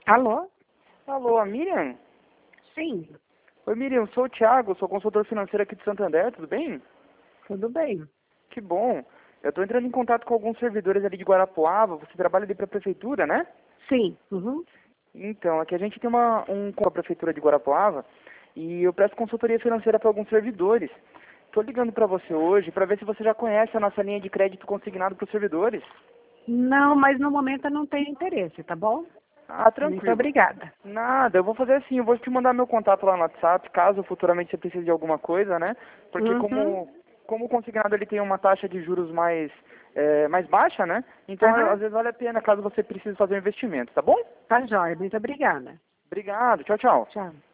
Alô? Alô, a Miriam? Sim, Oi, Miriam, sou o Thiago, sou consultor financeiro aqui de Santander, tudo bem? tudo bem. Que bom. Eu estou entrando em contato com alguns servidores ali de Guarapuava, você trabalha ali para a prefeitura, né? Sim, uhum. Então, aqui a gente tem com a prefeitura de Guarapuava e eu presto consultoria financeira para alguns servidores. Estou ligando para você hoje para ver se você já conhece a nossa linha de crédito consignado para os servidores. Não, mas no momento eu não tenho interesse, tá bom? Ah, Muito tranquilo. obrigada. Nada, eu vou fazer assim, eu vou te mandar meu contato lá no WhatsApp, caso futuramente você precise de alguma coisa, né? Porque Uhum, como o consignado ele tem uma taxa de juros mais baixa, né? Então aham, às vezes vale a pena caso você precise fazer um investimento, tá bom? tá jóia, muito obrigada. Obrigado, tchau, tchau. Tchau.